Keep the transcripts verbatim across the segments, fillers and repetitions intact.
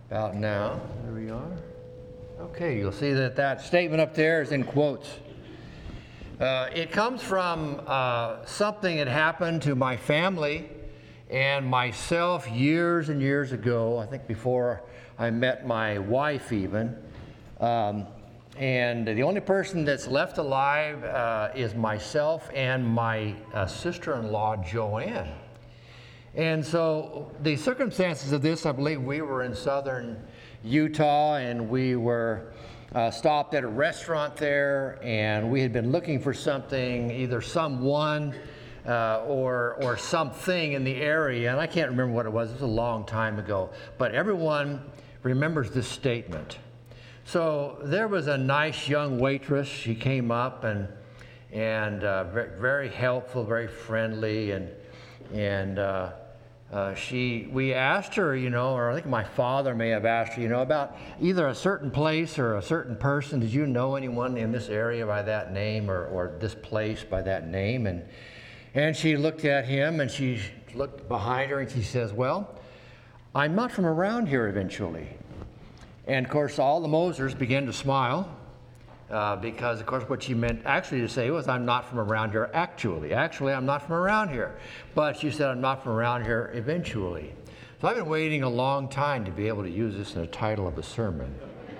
About now. There we are. Okay, you'll see that that statement up there is in quotes. Uh, it comes from uh, something that happened to my family and myself years and years ago, I think before I met my wife even. Um, and the only person that's left alive uh, is myself and my uh, sister-in-law, Joanne. And so the circumstances of this, I believe we were in southern Utah, and we were uh, stopped at a restaurant there, and we had been looking for something, either someone uh, or or something in the area, and I can't remember what it was. It was a long time ago, but everyone remembers this statement. So there was a nice young waitress. She came up and and uh, very helpful, very friendly, and and uh, uh, she we asked her, you know, or I think my father may have asked her, you know, about either a certain place or a certain person. Did you know anyone in this area by that name, or or this place by that name? And and she looked at him, and she looked behind her, and she says, "Well, I'm not from around here eventually." And of course, all the Mosers began to smile uh, because, of course, what she meant actually to say was, "I'm not from around here actually. Actually, I'm not from around here." But she said, "I'm not from around here eventually." So I've been waiting a long time to be able to use this in the title of a sermon.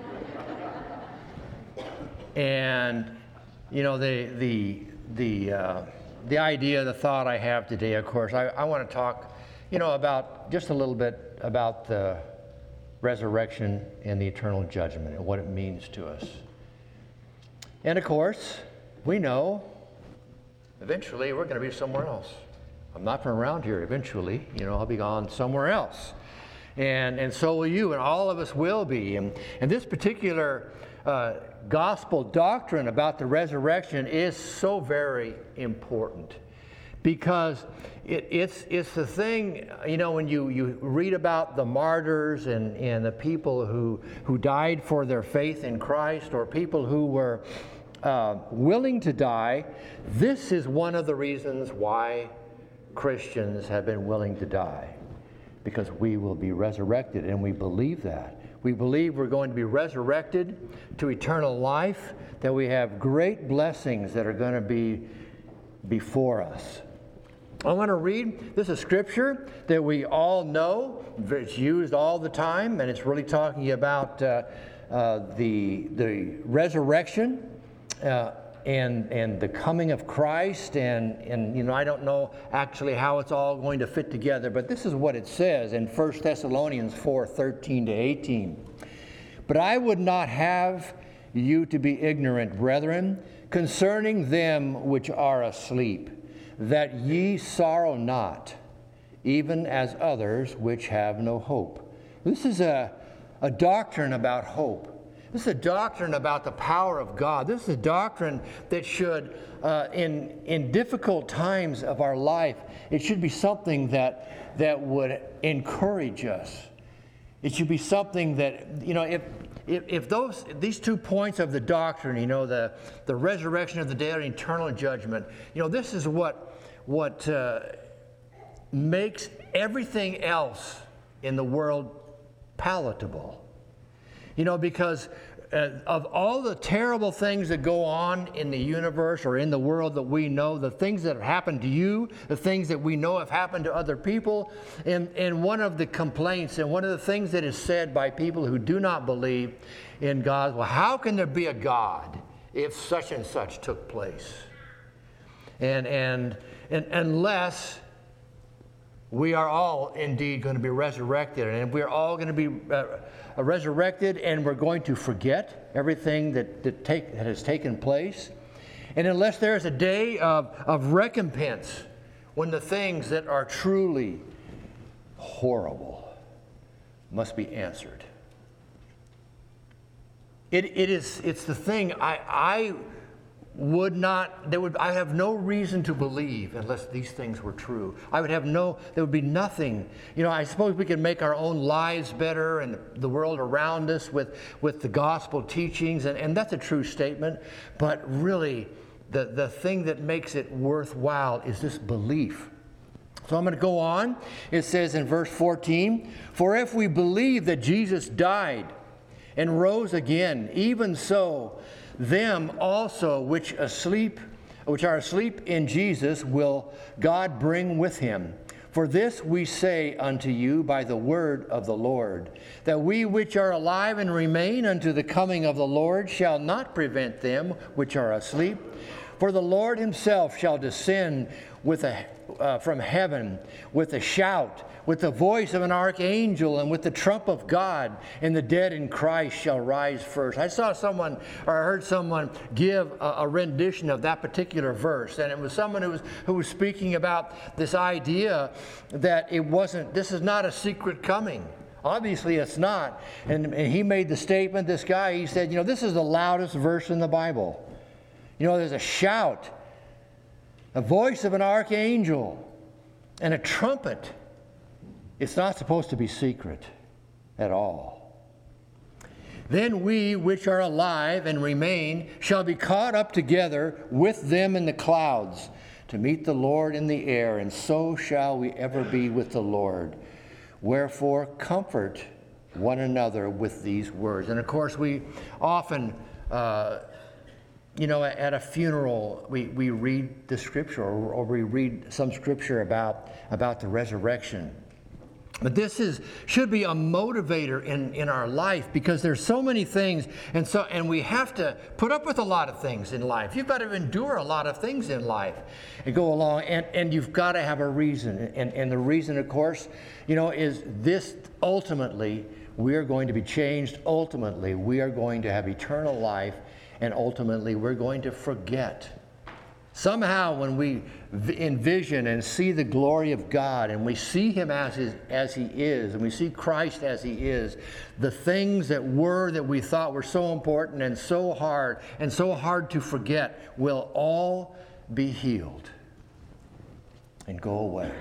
And, you know, the the the uh, the idea, the thought I have today, of course, I, I want to talk, you know, about just a little bit about the resurrection and the eternal judgment and what it means to us. And of course, we know eventually we're going to be somewhere else. I'm not from around here eventually, you know, I'll be gone somewhere else. And and so will you, and all of us will be. And, and this particular uh, gospel doctrine about the resurrection is so very important, because it, it's it's the thing, you know, when you, you read about the martyrs and, and the people who, who died for their faith in Christ, or people who were uh, willing to die, this is one of the reasons why Christians have been willing to die, because we will be resurrected, and we believe that. We believe we're going to be resurrected to eternal life, that we have great blessings that are going to be before us. I want to read, this is scripture that we all know. It's used all the time, and it's really talking about uh, uh, the, the resurrection uh, and, and the coming of Christ. And, and, you know, I don't know actually how it's all going to fit together, but this is what it says in First Thessalonians four, thirteen to eighteen. "But I would not have you to be ignorant, brethren, concerning them which are asleep, that ye sorrow not, even as others which have no hope." This is a, a doctrine about hope. This is a doctrine about the power of God. This is a doctrine that should, uh, in in difficult times of our life, it should be something that that would encourage us. It should be something that, you know, if If, if those these two points of the doctrine, you know, the, the resurrection of the dead and eternal judgment, you know, this is what what uh, makes everything else in the world palatable. You know, because uh, of all the terrible things that go on in the universe or in the world that we know, the things that have happened to you, the things that we know have happened to other people, and, and one of the complaints and one of the things that is said by people who do not believe in God, well, how can there be a God if such and such took place? And, and, and unless we are all indeed going to be resurrected, and we're all going to be uh, resurrected, and we're going to forget everything that that, take, that has taken place. And unless there's a day of, of recompense, when the things that are truly horrible must be answered. It it is it's the thing I I would not, there would, I have no reason to believe unless these things were true. I would have no, there would be nothing. You know, I suppose we can make our own lives better and the world around us with, with the gospel teachings, and, and that's a true statement. But really, the, the thing that makes it worthwhile is this belief. So I'm going to go on. It says in verse fourteen, "For if we believe that Jesus died and rose again, even so, them also which asleep, which are asleep in Jesus will God bring with him. For this we say unto you by the word of the Lord, that we which are alive and remain unto the coming of the Lord shall not prevent them which are asleep. For the Lord himself shall descend with a, uh, from heaven with a shout, with the voice of an archangel, and with the trump of God, and the dead in Christ shall rise first." I saw someone, or I heard someone give a, a rendition of that particular verse, and it was someone who was who was speaking about this idea that it wasn't. This is not a secret coming. Obviously, it's not. And, and he made the statement. This guy, he said, you know, this is the loudest verse in the Bible. You know, there's a shout, a voice of an archangel, and a trumpet. It's not supposed to be secret at all. "Then we which are alive and remain shall be caught up together with them in the clouds to meet the Lord in the air, and so shall we ever be with the Lord. Wherefore comfort one another with these words." And of course, we often, uh, you know, at a funeral, we, we read the scripture, or, or we read some scripture about, about the resurrection. But this is should be a motivator in, in our life, because there's so many things, and so and we have to put up with a lot of things in life. You've got to endure a lot of things in life and go along, and, and you've got to have a reason. And, and the reason, of course, you know, is this: ultimately, we are going to be changed. Ultimately, we are going to have eternal life, and ultimately, we're going to forget. Somehow, when we envision and see the glory of God, and we see him as, his, as he is, and we see Christ as he is, the things that were, that we thought were so important and so hard and so hard to forget, will all be healed and go away.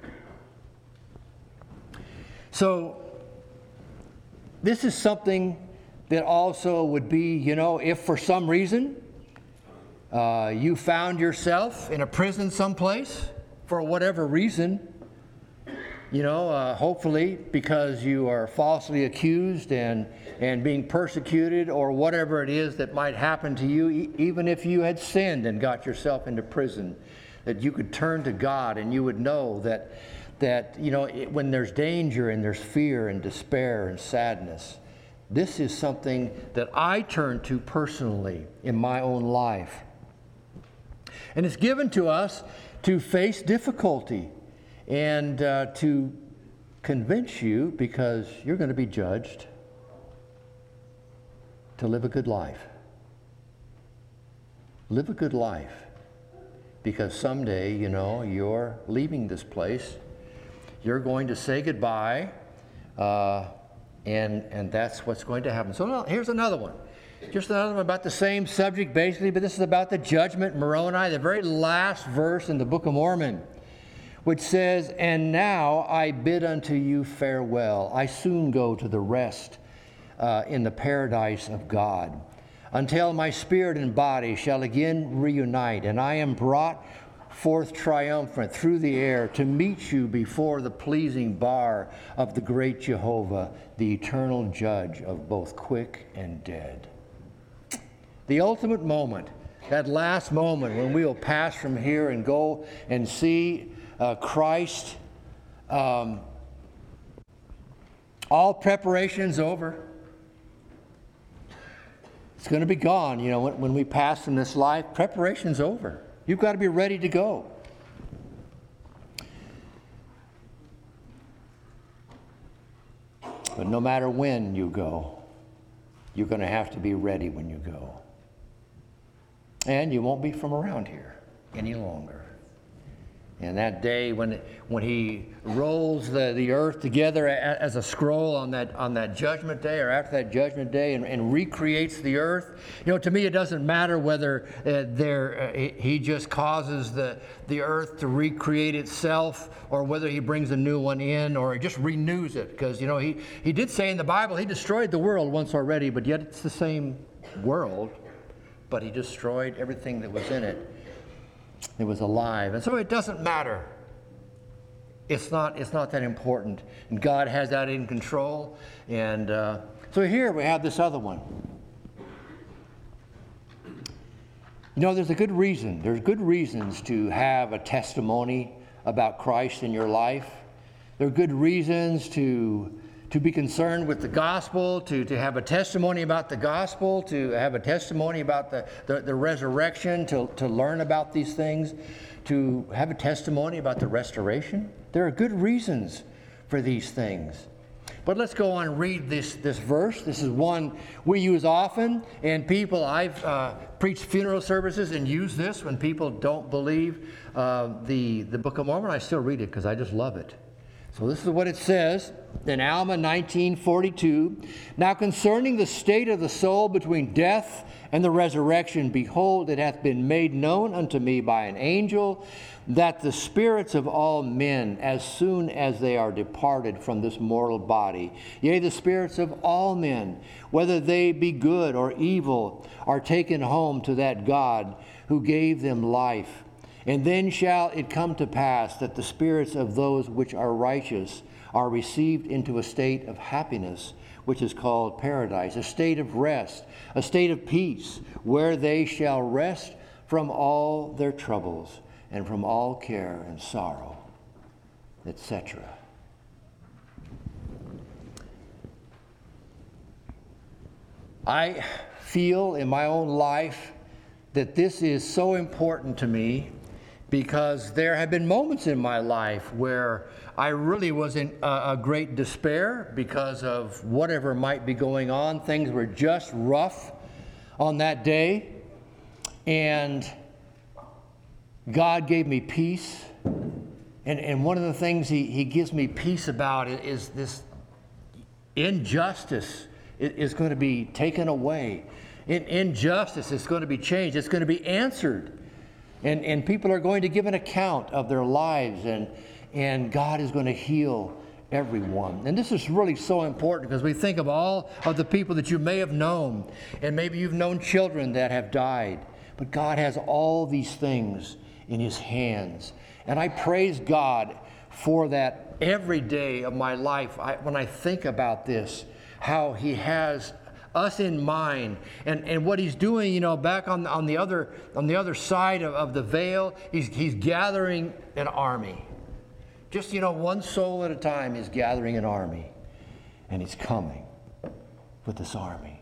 So, this is something that also would be, you know, if for some reason Uh, you found yourself in a prison someplace for whatever reason, you know, uh, hopefully because you are falsely accused and, and being persecuted, or whatever it is that might happen to you, e- even if you had sinned and got yourself into prison, that you could turn to God and you would know that, that you know, it, when there's danger and there's fear and despair and sadness, this is something that I turn to personally in my own life. And it's given to us to face difficulty and uh, to convince you, because you're going to be judged, to live a good life. Live a good life. Because someday, you know, you're leaving this place. You're going to say goodbye, uh, and, and that's what's going to happen. So now, here's another one. Just another one about the same subject, basically, but this is about the judgment, Moroni, the very last verse in the Book of Mormon, which says, "And now I bid unto you farewell. I soon go to the rest uh, in the paradise of God, until my spirit and body shall again reunite, and I am brought forth triumphant through the air to meet you before the pleasing bar of the great Jehovah, the eternal judge of both quick and dead." The ultimate moment, that last moment when we will pass from here and go and see uh, Christ. Um, all preparation's over. It's going to be gone. You know, when, when we pass from this life, preparation's over. You've got to be ready to go. But no matter when you go, you're going to have to be ready when you go. And you won't be from around here any longer. And that day when when he rolls the, the earth together as a scroll on that on that judgment day, or after that judgment day, and, and recreates the earth, you know, to me it doesn't matter whether uh, there uh, he just causes the the earth to recreate itself, or whether he brings a new one in, or he just renews it. Because, you know, he he did say in the Bible he destroyed the world once already, but yet it's the same world, but he destroyed everything that was in it. It was alive. And so it doesn't matter it's not, it's not that important. And God has that in control. And uh, so here we have this other one. You know, there's a good reason. There's good reasons to have a testimony about Christ in your life. There are good reasons to, to be concerned with the gospel, to, to have a testimony about the gospel, to have a testimony about the, the, the resurrection, to, to learn about these things, to have a testimony about the restoration. There are good reasons for these things. But let's go on and read this, this verse. This is one we use often, and people, I've uh, preached funeral services and used this when people don't believe uh, the, the Book of Mormon. I still read it because I just love it. So this is what it says in Alma nineteen forty-two. Now concerning the state of the soul between death and the resurrection, behold, it hath been made known unto me by an angel that the spirits of all men, as soon as they are departed from this mortal body, yea, the spirits of all men, whether they be good or evil, are taken home to that God who gave them life. And then shall it come to pass that the spirits of those which are righteous are received into a state of happiness, which is called paradise, a state of rest, a state of peace, where they shall rest from all their troubles and from all care and sorrow, et cetera. I feel in my own life that this is so important to me, because there have been moments in my life where I really was in a, a great despair because of whatever might be going on. Things were just rough on that day. And God gave me peace. And, and one of the things he, he gives me peace about is this injustice is going to be taken away. In, injustice is going to be changed. It's going to be answered. And, and people are going to give an account of their lives, and, and God is going to heal everyone. And this is really so important, because we think of all of the people that you may have known, and maybe you've known children that have died. But God has all these things in His hands. And I praise God for that every day of my life. I, when I think about this, how He has us in mind, and, and what He's doing, you know, back on, on the other on the other side of, of the veil, he's, he's gathering an army. Just, you know, one soul at a time, He's gathering an army. And He's coming with this army.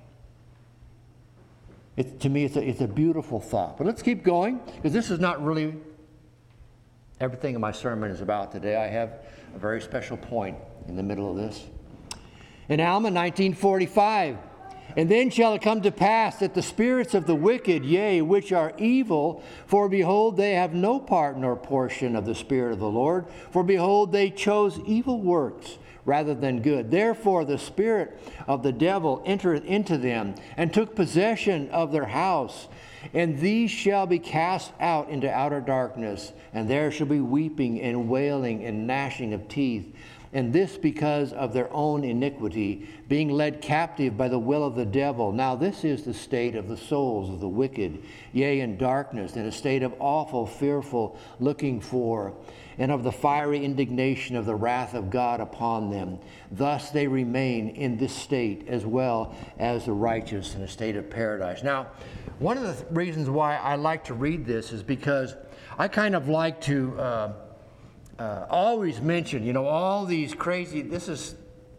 It, to me, it's a, it's a beautiful thought. But let's keep going, because this is not really everything in my sermon is about today. I have a very special point in the middle of this. In Alma nineteen forty-five, and then shall it come to pass that the spirits of the wicked, yea, which are evil, for behold, they have no part nor portion of the Spirit of the Lord, for behold, they chose evil works rather than good. Therefore the spirit of the devil entereth into them, and took possession of their house. And these shall be cast out into outer darkness, and there shall be weeping and wailing and gnashing of teeth. And this because of their own iniquity, being led captive by the will of the devil. Now this is the state of the souls of the wicked, yea, in darkness, in a state of awful, fearful looking for, and of the fiery indignation of the wrath of God upon them. Thus they remain in this state, as well as the righteous in a state of paradise. Now, one of the th- reasons why I like to read this is because I kind of like to uh, Uh, always mention, you know, all these crazy, this is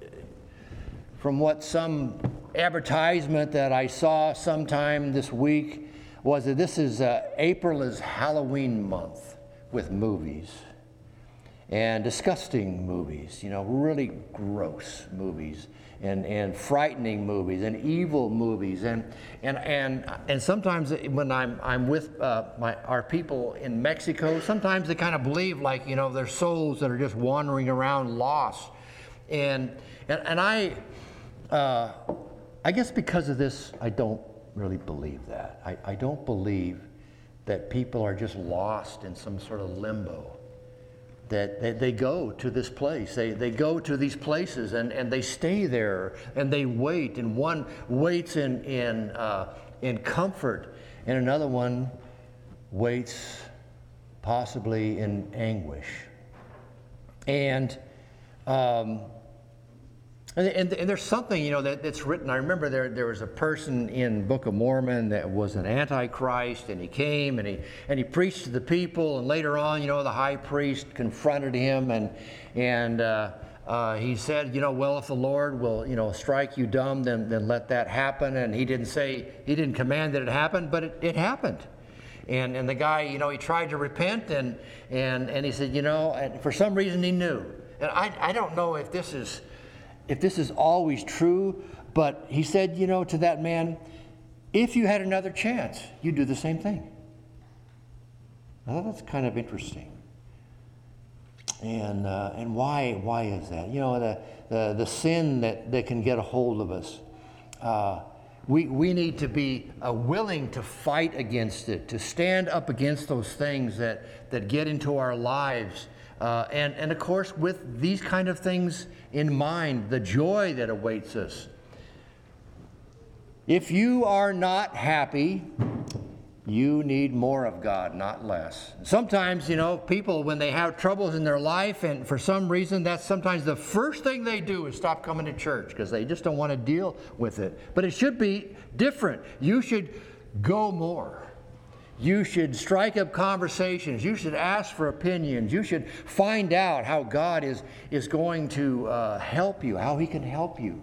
from what some advertisement that I saw sometime this week, was that this is, uh, April is Halloween month with movies, and disgusting movies, you know, really gross movies, and, and frightening movies, and evil movies, and and and and sometimes when I'm I'm with uh, my our people in Mexico, sometimes they kind of believe, like, you know, there's souls that are just wandering around lost, and and and I uh, I guess because of this, I don't really believe that. I, I don't believe that people are just lost in some sort of limbo. That they, they go to this place, they, they go to these places, and, and they stay there, and they wait, and one waits in, in, uh, in comfort, and another one waits possibly in anguish. And, um, and, and, and there's something, you know, that, that's written. I remember there, there was a person in Book of Mormon that was an antichrist, and he came and he, and he preached to the people, and later on, you know, the high priest confronted him, and, and uh, uh, he said, you know, well, if the Lord will, you know, strike you dumb, then, then let that happen. And he didn't say, he didn't command that it happened, but it, it happened. And, and the guy, you know, he tried to repent, and, and, and he said, you know, and for some reason he knew. And I, I don't know if this is, if this is always true, but he said, you know, to that man, if you had another chance, you'd do the same thing. I thought that's kind of interesting. And uh, and why why is that? You know, the the, the sin that, that can get a hold of us. Uh, we we need to be uh, willing to fight against it, to stand up against those things that, that get into our lives. Uh, and, and of course, with these kind of things in mind, the joy that awaits us. If you are not happy, you need more of God, not less. Sometimes, you know, people, when they have troubles in their life, and for some reason, that's sometimes the first thing they do is stop coming to church because they just don't want to deal with it. But it should be different. You should go more. You should strike up conversations. You should ask for opinions. You should find out how God is, is going to uh, help you, how He can help you.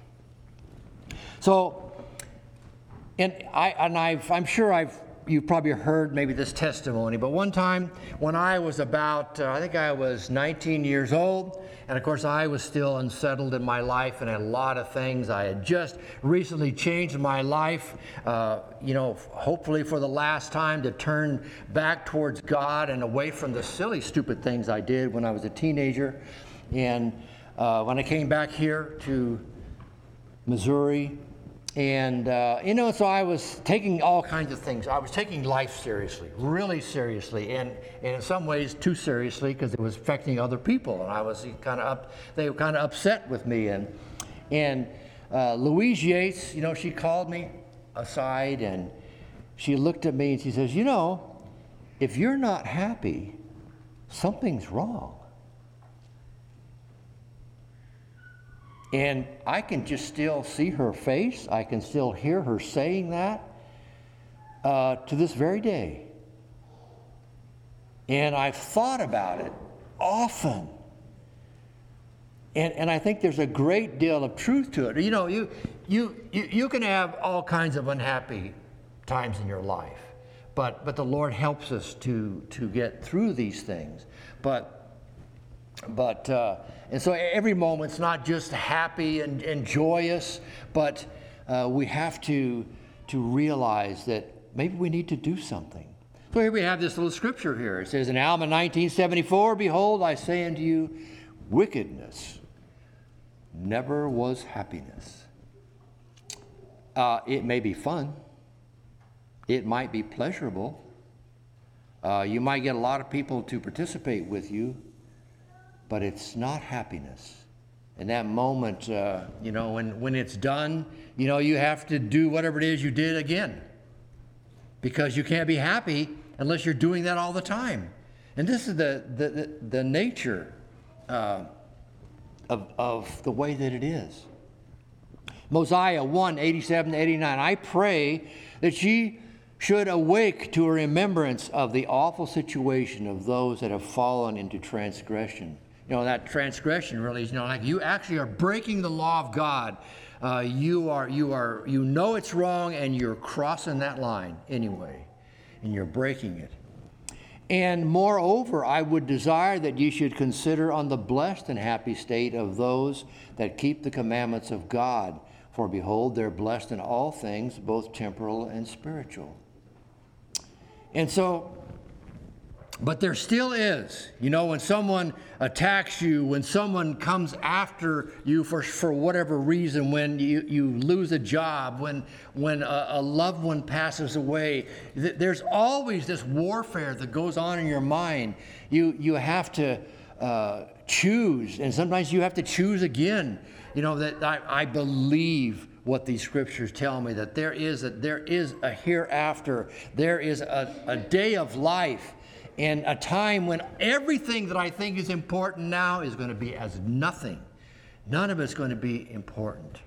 So, and, I, and I've, I'm sure I've you've probably heard maybe this testimony, but one time when I was about, uh, I think I was nineteen years old, and of course I was still unsettled in my life and a lot of things. I had just recently changed my life, uh, you know, hopefully for the last time, to turn back towards God and away from the silly, stupid things I did when I was a teenager. And uh, when I came back here to Missouri, And, uh, you know, so I was taking all kinds of things. I was taking life seriously, really seriously, and, and in some ways too seriously because it was affecting other people. And I was kind of up, they were kind of upset with me. And, and uh, Louise Yates, you know, she called me aside and she looked at me and she says, you know, if you're not happy, something's wrong. And I can just still see her face. I can still hear her saying that uh, to this very day. And I've thought about it often. And, and I think there's a great deal of truth to it. You know, you, you, you, you can have all kinds of unhappy times in your life. But, but the Lord helps us to, to get through these things. But But, uh, and so every moment's not just happy and, and joyous, but uh, we have to, to realize that maybe we need to do something. So here we have this little scripture here. It says in Alma nineteen seventy-four, behold, I say unto you, wickedness never was happiness. Uh, it may be fun. It might be pleasurable. Uh, you might get a lot of people to participate with you. But it's not happiness. In that moment, uh, you know, when, when it's done, you know, you have to do whatever it is you did again. Because you can't be happy unless you're doing that all the time. And this is the, the, the, the nature uh, of, of the way that it is. Mosiah one, eighty-seven to eighty-nine, I pray that ye should awake to a remembrance of the awful situation of those that have fallen into transgression. You know, that transgression really is, you know, like you actually are breaking the law of God. Uh, you are, you are, you know it's wrong and you're crossing that line anyway, and you're breaking it. And moreover, I would desire that you should consider on the blessed and happy state of those that keep the commandments of God. For behold, they're blessed in all things, both temporal and spiritual. And so, but there still is, you know, when someone attacks you, when someone comes after you for, for whatever reason, when you, you lose a job, when, when a, a loved one passes away, th- there's always this warfare that goes on in your mind. You, you have to uh, choose, and sometimes you have to choose again. You know, that I, I believe what these scriptures tell me, that there is a, there is a hereafter, there is a, a day of life. in a time when everything that I think is important now is going to be as nothing. None of it's going to be important.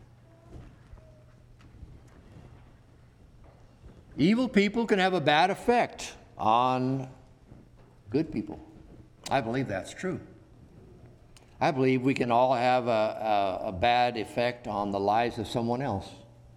Evil people can have a bad effect on good people. I believe that's true. I believe we can all have a, a, a bad effect on the lives of someone else.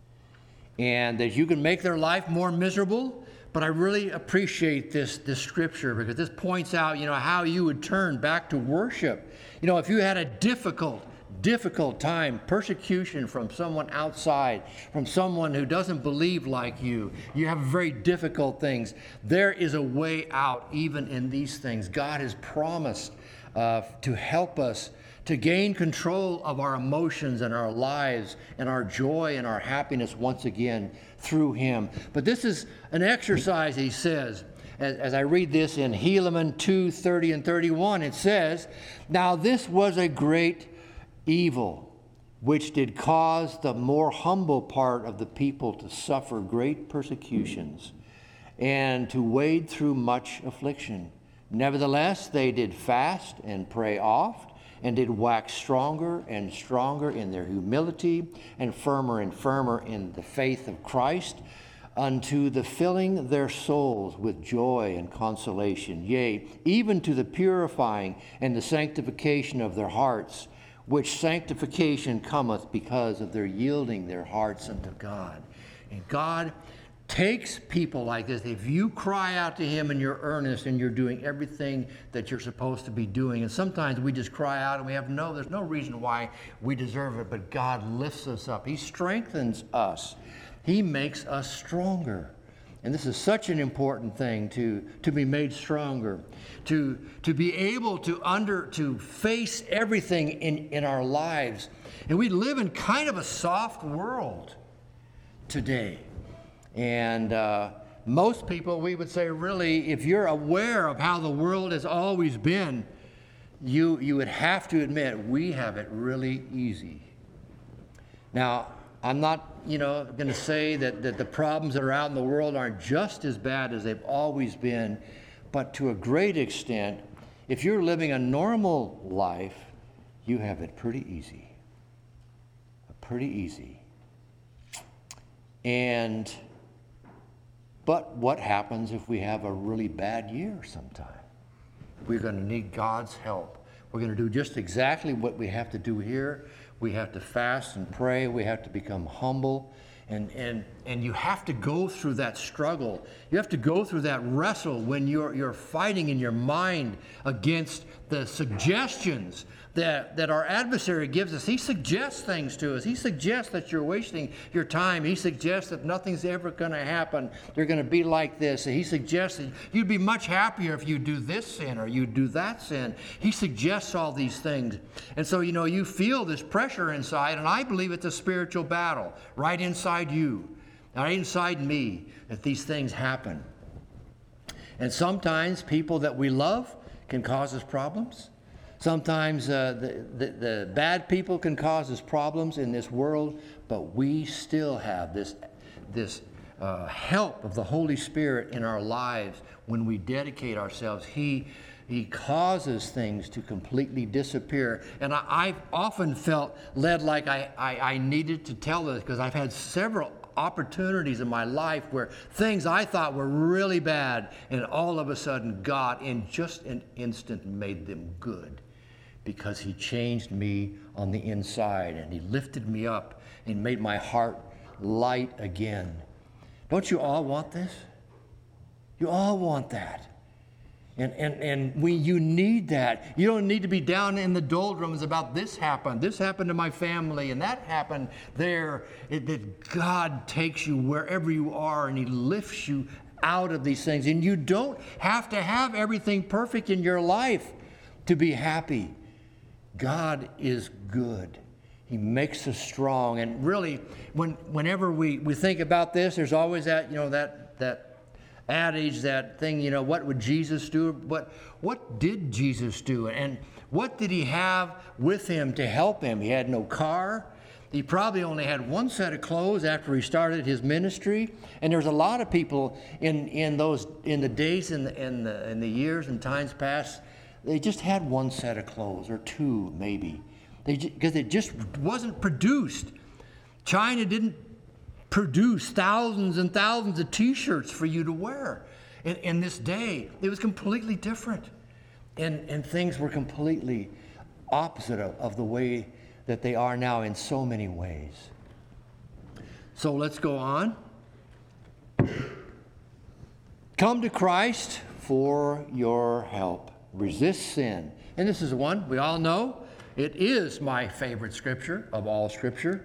And that you can make their life more miserable. But I really appreciate this, this scripture, because this points out, you know, how you would turn back to worship. You know, if you had a difficult, difficult time, persecution from someone outside, from someone who doesn't believe like you, you have very difficult things. There is a way out even in these things. God has promised uh, to help us to gain control of our emotions and our lives and our joy and our happiness once again through Him. But this is an exercise, he says, as, as I read this in Helaman two, thirty and thirty-one, it says, "Now this was a great evil, which did cause the more humble part of the people to suffer great persecutions, and to wade through much affliction. Nevertheless, they did fast and pray oft, and did wax stronger and stronger in their humility, and firmer and firmer in the faith of Christ, unto the filling their souls with joy and consolation, yea, even to the purifying and the sanctification of their hearts, which sanctification cometh because of their yielding their hearts unto God." And God takes people like this. If you cry out to Him and you're earnest and you're doing everything that you're supposed to be doing, and sometimes we just cry out and we have no, there's no reason why we deserve it, but God lifts us up. He strengthens us. He makes us stronger. And this is such an important thing, to, to be made stronger, to, to be able to under to face everything in, in our lives. And we live in kind of a soft world today. And uh, most people, we would say, really, if you're aware of how the world has always been, you, you would have to admit we have it really easy. Now, I'm not, you know, going to say that, that the problems that are out in the world aren't just as bad as they've always been, but to a great extent, if you're living a normal life, you have it pretty easy. Pretty easy. And But what happens if we have a really bad year sometime? We're going to need God's help. We're going to do just exactly what we have to do here. We have to fast and pray. We have to become humble. And, and, and you have to go through that struggle. You have to go through that wrestle when you're, you're fighting in your mind against the suggestions that, that our adversary gives us. He suggests things to us. He suggests that you're wasting your time. He suggests that nothing's ever going to happen. They're going to be like this. He suggests that you'd be much happier if you do this sin or you do that sin. He suggests all these things. And so, you know, you feel this pressure inside, and I believe it's a spiritual battle right inside you, right inside me, that these things happen. And sometimes people that we love can cause us problems. Sometimes uh, the, the, the bad people can cause us problems in this world, but we still have this, this uh, help of the Holy Spirit in our lives when we dedicate ourselves. He, he causes things to completely disappear. And I, I've often felt led like I, I, I needed to tell this, because I've had several opportunities in my life where things I thought were really bad, and all of a sudden God, in just an instant, made them good, because He changed me on the inside, and He lifted me up and made my heart light again. Don't you all want this? You all want that. And, and, and we, you need that. You don't need to be down in the doldrums about this happened, this happened to my family, and that happened there. It, that God takes you wherever you are, and He lifts you out of these things. And you don't have to have everything perfect in your life to be happy. God is good. He makes us strong. And really, when, whenever we, we think about this, there's always that, you know, that, that adage, that thing, you know, what would Jesus do? What, what did Jesus do? And what did He have with Him to help Him? He had no car. He probably only had one set of clothes after he started his ministry. And there's a lot of people in, in those in the days and the, in the in the years and times past, they just had one set of clothes or two maybe. They because it just wasn't produced. China didn't produce thousands and thousands of T-shirts for you to wear. In, in this day, it was completely different. And, and things were completely opposite of, of the way that they are now in so many ways. So let's go on. Come to Christ for your help. Resist sin. And this is one we all know. It is my favorite scripture of all scripture.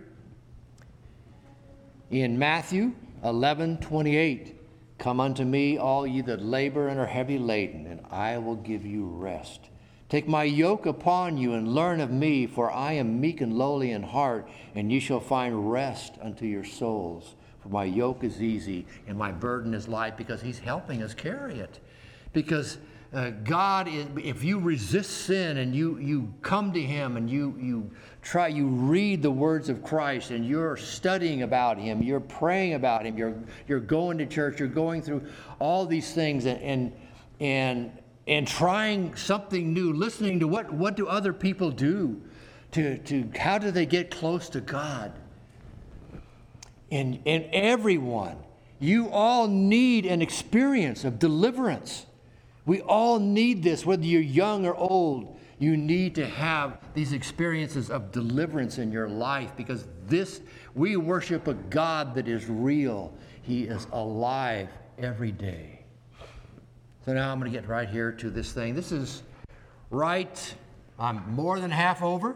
In Matthew eleven twenty-eight, come unto me, all ye that labor and are heavy laden, and I will give you rest. Take my yoke upon you and learn of me, for I am meek and lowly in heart, and ye shall find rest unto your souls. For my yoke is easy and my burden is light, because he's helping us carry it. Because uh, God, is, if you resist sin and you, you come to him and you, you try, you read the words of Christ and you're studying about him, you're praying about him, you're, you're going to church, you're going through all these things and, and, and and trying something new, listening to what, what do other people do, to, to how do they get close to God. And, and everyone, you all need an experience of deliverance. We all need this, whether you're young or old. You need to have these experiences of deliverance in your life, because this, we worship a God that is real. He is alive every day. So now I'm going to get right here to this thing. This is right, I'm more than half over.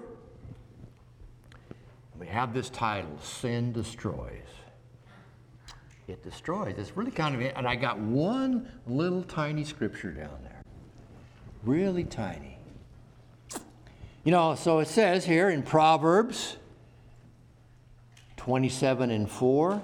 We have this title, Sin Destroys. It destroys. It's really kind of, and I got one little tiny scripture down there. Really tiny. You know, so it says here in Proverbs twenty-seven and four,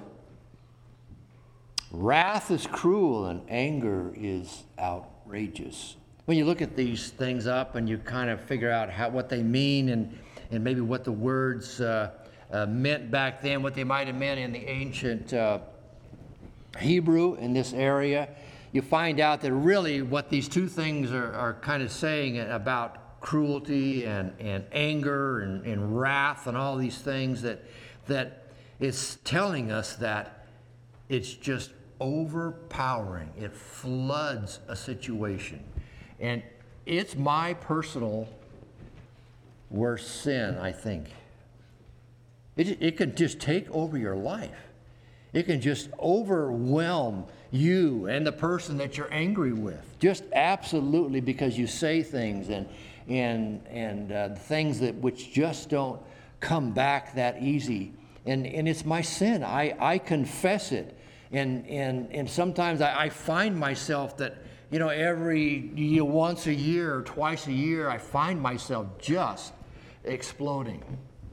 wrath is cruel and anger is outrageous. When you look at these things up and you kind of figure out how, what they mean and, and maybe what the words uh, uh, meant back then, what they might have meant in the ancient uh, Hebrew in this area, you find out that really what these two things are, are kind of saying about cruelty and, and anger and, and wrath and all these things, that, that it's telling us that it's just overpowering. It floods a situation. And it's my personal worst sin, I think. It, it can just take over your life. It can just overwhelm you and the person that you're angry with. Just absolutely, because you say things and and and uh, things that which just don't come back that easy. And and it's my sin. I, I confess it. And and and sometimes I, I find myself that, you know, every you know, once a year or twice a year, I find myself just exploding.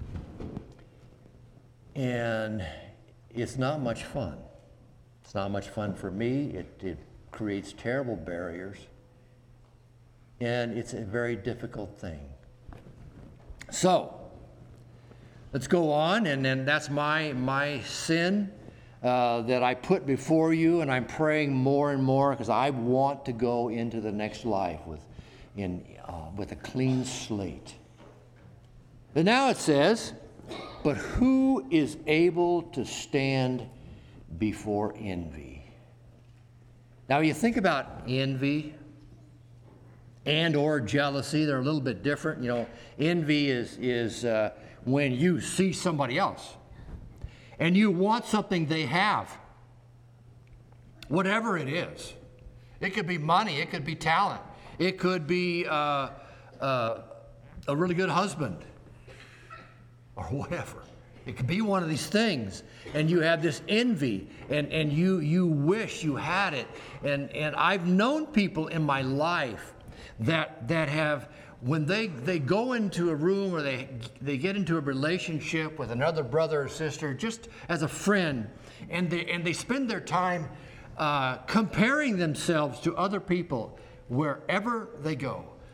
And it's not much fun. It's not much fun for me. It, it creates terrible barriers. And it's a very difficult thing. So, let's go on. And then that's my, my sin uh, that I put before you. And I'm praying more and more because I want to go into the next life with, in, uh, with a clean slate. But now it says, but who is able to stand before envy? Now you think about envy and or jealousy. They're a little bit different. You know, envy is, is uh, when you see somebody else and you want something they have. Whatever it is. It could be money. It could be talent. It could be uh, uh, a really good husband. Or whatever. It could be one of these things. And you have this envy and, and you you wish you had it. And and I've known people in my life that that have, when they, they go into a room or they they get into a relationship with another brother or sister, just as a friend, and they and they spend their time uh, comparing themselves to other people wherever they go.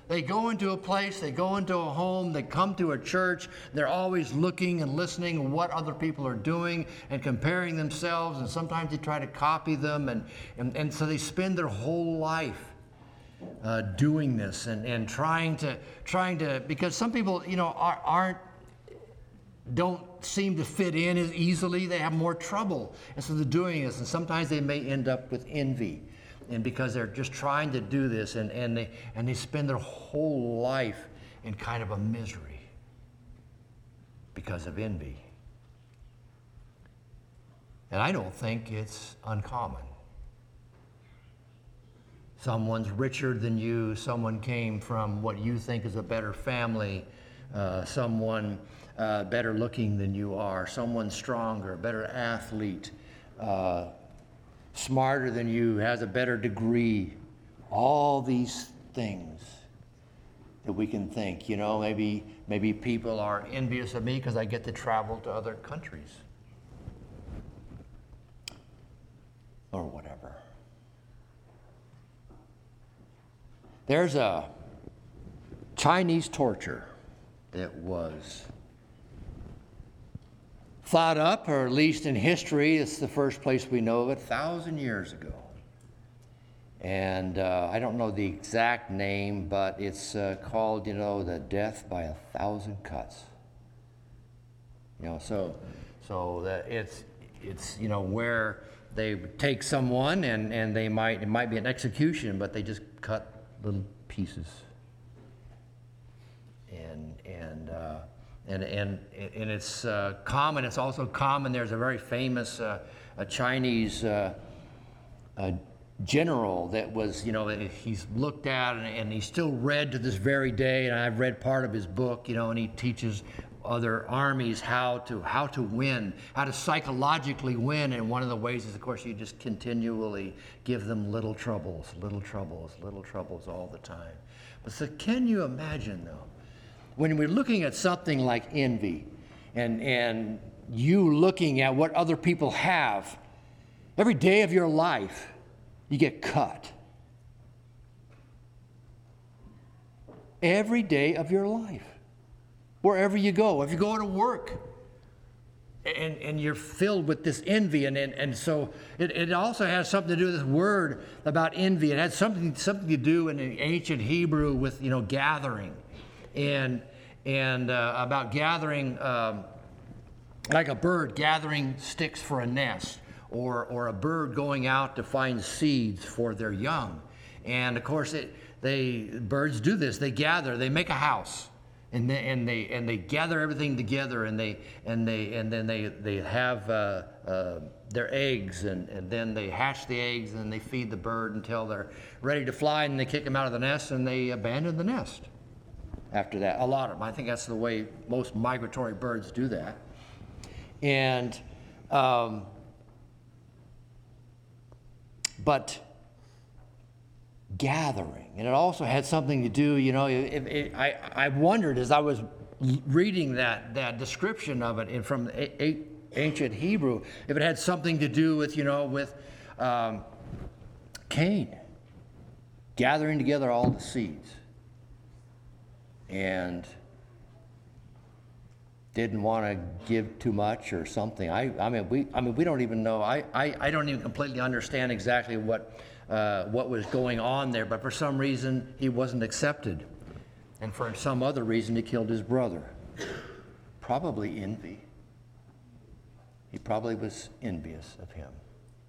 They go into a place, they go into a home, they come to a church, they're always looking and listening what other people are doing and comparing themselves, and sometimes they try to copy them, and, and, and so they spend their whole life uh, doing this and, and trying to, trying to, because some people, you know, are, aren't, don't seem to fit in as easily, they have more trouble, and so they're doing this, and sometimes they may end up with envy. And because they're just trying to do this, and, and, they, and they spend their whole life in kind of a misery because of envy. And I don't think it's uncommon. Someone's richer than you, someone came from what you think is a better family, uh, someone uh, better looking than you are, someone stronger, better athlete, uh, smarter than you, has a better degree. All these things that we can think, you know, maybe maybe people are envious of me because I get to travel to other countries or whatever. There's a Chinese torture that was thought up, or at least in history, it's the first place we know of it, a thousand years ago. And uh, I don't know the exact name, but it's uh, called, you know, the death by a thousand cuts. You know, so so that it's it's you know where they take someone and and they might it might be an execution, but they just cut little pieces. And and. Uh, And, and, and it's uh, common, it's also common, there's a very famous uh, a Chinese uh, a general that was, you know, he's looked at and, and he's still read to this very day, and I've read part of his book, you know, and he teaches other armies how to how to win, how to psychologically win, and one of the ways is, of course, you just continually give them little troubles, little troubles, little troubles all the time. But so can you imagine, though, when we're looking at something like envy and, and you looking at what other people have, every day of your life, you get cut. Every day of your life. Wherever you go, if you go to work and, and you're filled with this envy, and, and, and so it, it also has something to do with this word about envy. It has something, something to do in the ancient Hebrew with, you know, gathering. And and uh, about gathering, um, like a bird gathering sticks for a nest, or or a bird going out to find seeds for their young. And of course, it, they birds do this. They gather. They make a house, and they and they and they gather everything together, and they and they and then they they have uh, uh, their eggs, and, and then they hatch the eggs, and they feed the bird until they're ready to fly, and they kick them out of the nest, and they abandon the nest. After that, a lot of them. I think that's the way most migratory birds do that. And, um, but gathering, and it also had something to do, you know, it, it, I, I wondered as I was reading that, that description of it in, from a, a, ancient Hebrew, if it had something to do with, you know, with um, Cain gathering together all the seeds. And didn't want to give too much or something. I, I mean, we, I mean, we don't even know. I, I, I don't even completely understand exactly what, uh, what was going on there. But for some reason, he wasn't accepted, and for some other reason, he killed his brother. Probably envy. He probably was envious of him.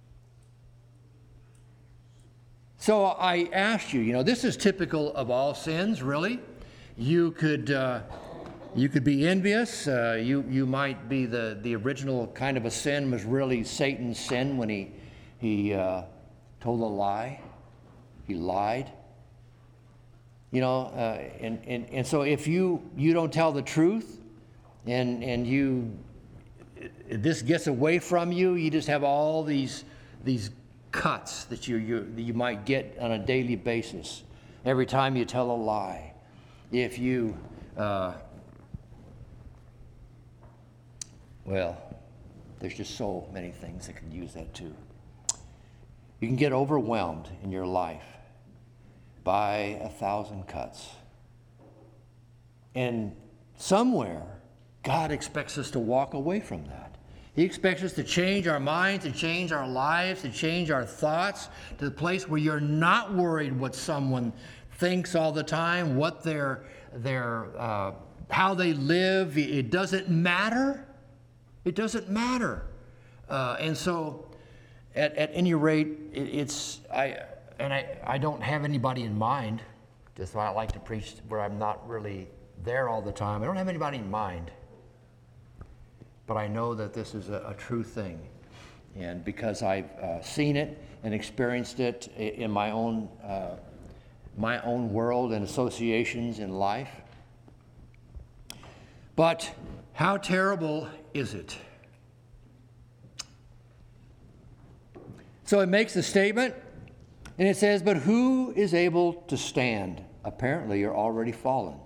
So I asked you. You know, this is typical of all sins, really. You could, uh, you could be envious. Uh, you, you might be the, the original kind of a sin was really Satan's sin when he, he uh, told a lie. He lied. You know, uh, and, and, and so if you, you don't tell the truth and, and you, this gets away from you, you just have all these, these cuts that you, you, you might get on a daily basis every time you tell a lie. If you, uh, well, there's just so many things that can use that too. You can get overwhelmed in your life by a thousand cuts. And somewhere, God expects us to walk away from that. He expects us to change our minds, to change our lives, to change our thoughts to the place where you're not worried what someone thinks all the time, what their, their, uh, how they live. It doesn't matter. It doesn't matter. Uh, and so, at, at any rate, it, it's, I, and I, I don't have anybody in mind. That's why I like to preach where I'm not really there all the time. I don't have anybody in mind. But I know that this is a, a true thing. And because I've uh, seen it and experienced it in my own, uh, my own world and associations in life. But how terrible is it? So it makes a statement, and it says, but who is able to stand? Apparently, you're already fallen.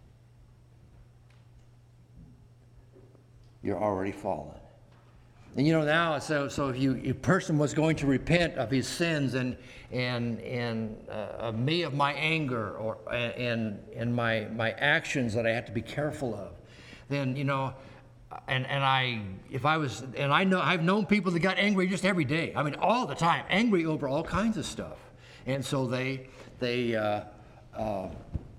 You're already fallen. And you know now, so so if you if a person was going to repent of his sins and and and uh, of me of my anger or and and my my actions that I have to be careful of, then you know, and and I if I was and I know I've known people that got angry just every day. I mean, all the time, angry over all kinds of stuff, and so they they uh, uh,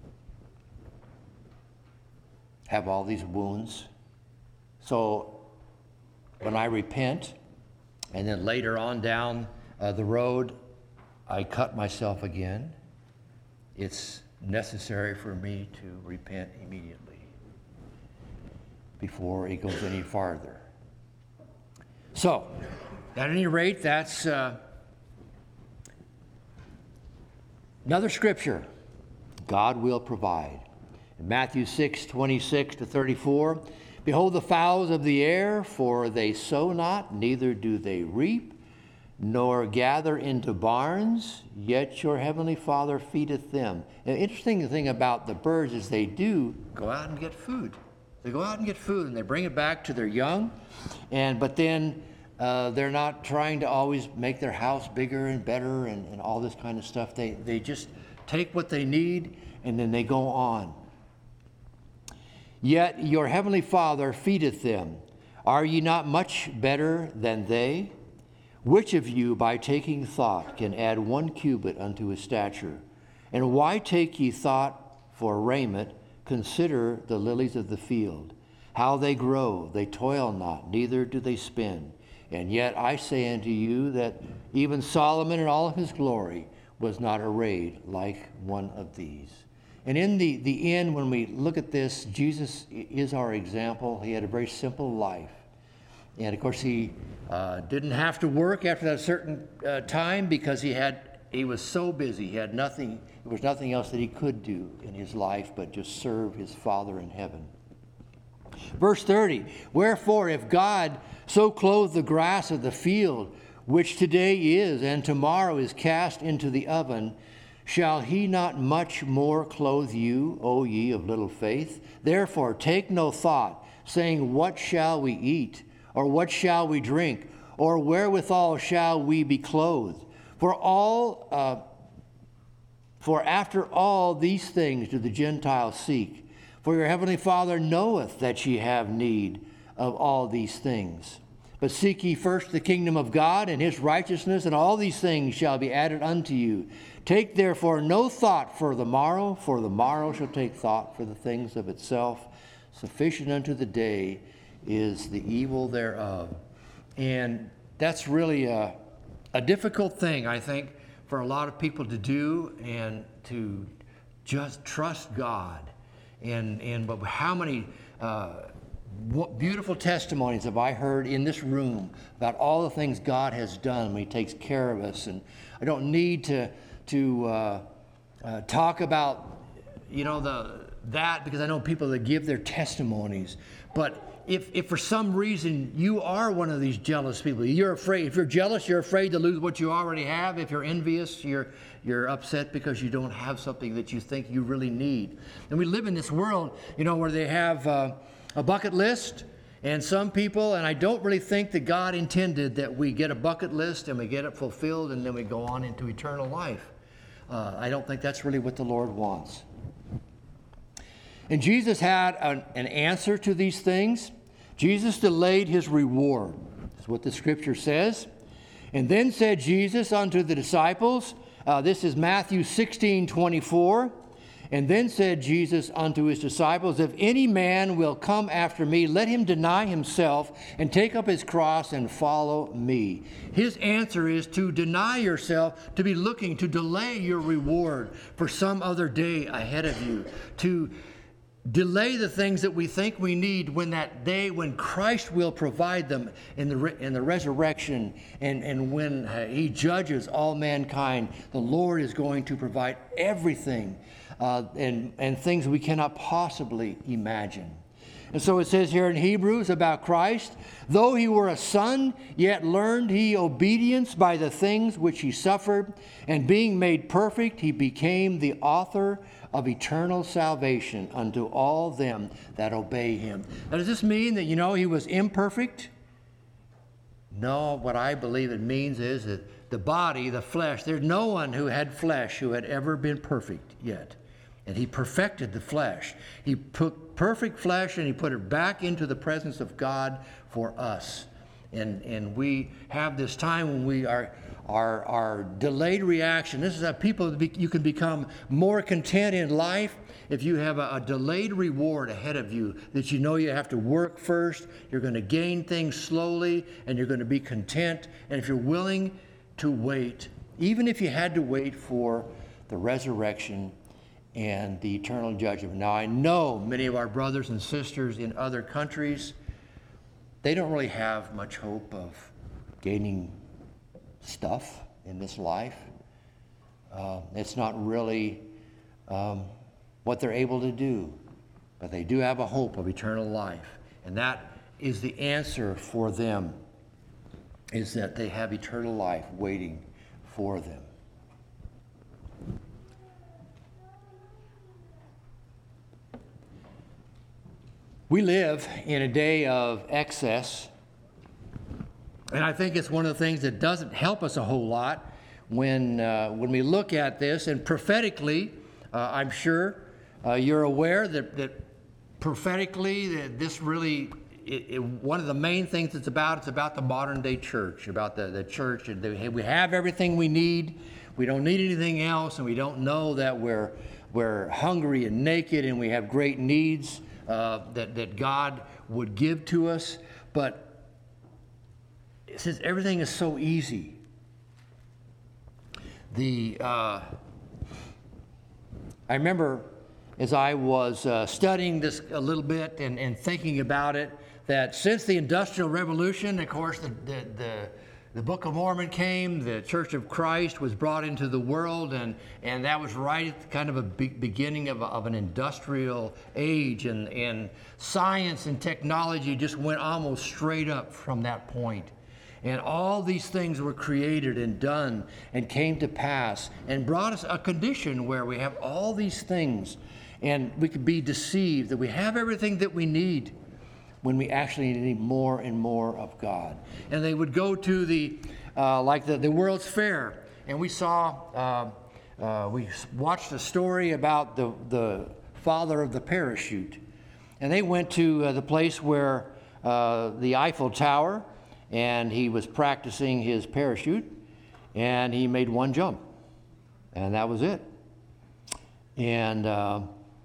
have all these wounds. So when I repent, and then later on down uh, the road, I cut myself again, it's necessary for me to repent immediately before it goes any farther. So, at any rate, that's uh, another scripture. God will provide. In Matthew six, twenty-six to thirty-four, behold the fowls of the air, for they sow not, neither do they reap, nor gather into barns, yet your heavenly Father feedeth them. An interesting thing about the birds is they do go out and get food. They go out and get food, and they bring it back to their young, and but then uh, they're not trying to always make their house bigger and better and, and all this kind of stuff. They, they just take what they need, and then they go on. Yet your heavenly Father feedeth them. Are ye not much better than they? Which of you, by taking thought, can add one cubit unto his stature? And why take ye thought for raiment? Consider the lilies of the field, how they grow. They toil not, neither do they spin. And yet I say unto you that even Solomon in all of his glory was not arrayed like one of these. And in the, the end, when we look at this, Jesus is our example. He had a very simple life. And of course, he uh, didn't have to work after that certain uh, time because he had he was so busy. He had nothing, there was nothing else that he could do in his life but just serve his Father in heaven. Verse thirty, wherefore if God so clothe the grass of the field, which today is and tomorrow is cast into the oven, shall he not much more clothe you, O ye of little faith? Therefore take no thought, saying, what shall we eat? Or what shall we drink? Or wherewithal shall we be clothed? For all, uh, for after all these things do the Gentiles seek. For your heavenly Father knoweth that ye have need of all these things. But seek ye first the kingdom of God and his righteousness, and all these things shall be added unto you. Take therefore no thought for the morrow, for the morrow shall take thought for the things of itself. Sufficient unto the day is the evil thereof. And that's really a, a difficult thing, I think, for a lot of people to do, and to just trust God. And, and but how many uh, what beautiful testimonies have I heard in this room about all the things God has done when he takes care of us. And I don't need to to uh, uh, talk about, you know, the that because I know people that give their testimonies. But if, if for some reason you are one of these jealous people, you're afraid. If you're jealous, you're afraid to lose what you already have. If you're envious, you're you're upset because you don't have something that you think you really need. And we live in this world, you know, where they have uh, a bucket list. And some people, and I don't really think that God intended that we get a bucket list and we get it fulfilled and then we go on into eternal life. Uh, I don't think that's really what the Lord wants. And Jesus had an, an answer to these things. Jesus delayed his reward. That's what the scripture says. And then said Jesus unto the disciples, uh, this is Matthew sixteen twenty-four. And then said Jesus unto his disciples, if any man will come after me, let him deny himself and take up his cross and follow me. His answer is to deny yourself, to be looking, to delay your reward for some other day ahead of you, to delay the things that we think we need when that day when Christ will provide them in the re- in the resurrection, and, and when uh, he judges all mankind. The Lord is going to provide everything uh, and, and things we cannot possibly imagine. And so it says here in Hebrews about Christ, though he were a son, yet learned he obedience by the things which he suffered, and being made perfect, he became the author of eternal salvation unto all them that obey him. Now, does this mean that, you know, he was imperfect? No, what I believe it means is that the body, the flesh, there's no one who had flesh who had ever been perfect yet. And he perfected the flesh. He put perfect flesh and he put it back into the presence of God for us. And, and we have this time when we are Our, our delayed reaction. This is how people, you can become more content in life if you have a, a delayed reward ahead of you, that you know you have to work first, you're going to gain things slowly, and you're going to be content. And if you're willing to wait, even if you had to wait for the resurrection and the eternal judgment. Now, I know many of our brothers and sisters in other countries, they don't really have much hope of gaining stuff in this life. Uh, it's not really um, what they're able to do, but they do have a hope of eternal life. And that is the answer for them, is that they have eternal life waiting for them. We live in a day of excess. And I think it's one of the things that doesn't help us a whole lot when uh, when we look at this. And prophetically, uh, I'm sure uh, you're aware that, that prophetically that this really, it, it, one of the main things it's about, it's about the modern day church, about the, the church. And the, we have everything we need. We don't need anything else. And we don't know that we're, we're hungry and naked and we have great needs uh, that, that God would give to us. But since everything is so easy, the uh, I remember as I was uh, studying this a little bit and, and thinking about it, that since the Industrial Revolution, of course, the, the, the, the Book of Mormon came, the Church of Christ was brought into the world, and, and that was right at the kind of a be- beginning of, a, of an industrial age, and, and science and technology just went almost straight up from that point. And all these things were created and done and came to pass and brought us a condition where we have all these things and we could be deceived that we have everything that we need when we actually need more and more of God. And they would go to the, uh, like the, the World's Fair, and we saw, uh, uh, we watched a story about the, the father of the parachute. And they went to uh, the place where uh, the Eiffel Tower, and he was practicing his parachute, and he made one jump, and that was it. And uh,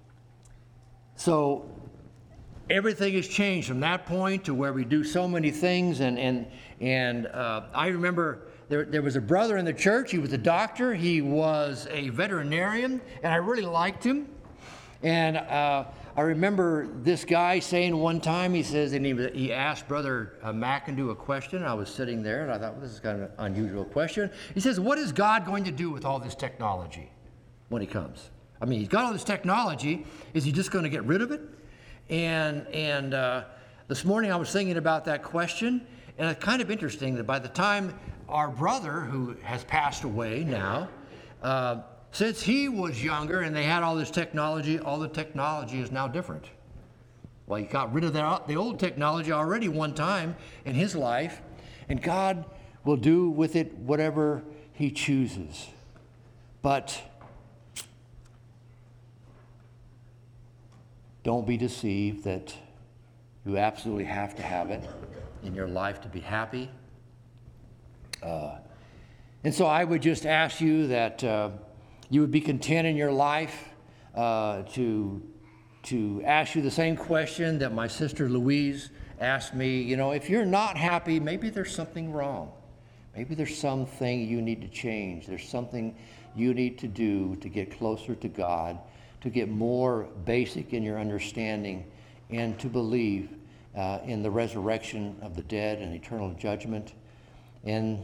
so everything has changed from that point to where we do so many things. And and and uh, I remember there there was a brother in the church. He was a doctor. He was a veterinarian, and I really liked him. And uh, I remember this guy saying one time, he says, and he, he asked Brother uh, McIndoe a question. I was sitting there, and I thought, well, this is kind of an unusual question. He says, what is God going to do with all this technology when he comes? I mean, he's got all this technology. Is he just going to get rid of it? And, and uh, this morning I was thinking about that question, and it's kind of interesting that by the time our brother, who has passed away now, uh, since he was younger and they had all this technology, all the technology is now different. Well, he got rid of that, the old technology already one time in his life, and God will do with it whatever he chooses. But don't be deceived that you absolutely have to have it in your life to be happy. Uh, and so I would just ask you that uh, you would be content in your life, uh, to, to ask you the same question that my sister Louise asked me. You know, if you're not happy, maybe there's something wrong. Maybe there's something you need to change. There's something you need to do to get closer to God, to get more basic in your understanding, and to believe uh, in the resurrection of the dead and eternal judgment. And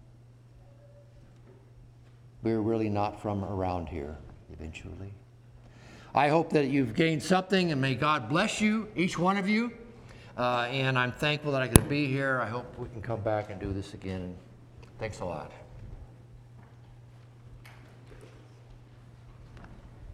we're really not from around here eventually. I hope that you've gained something, and may God bless you, each one of you. Uh, and I'm thankful that I could be here. I hope we can come back and do this again. Thanks a lot.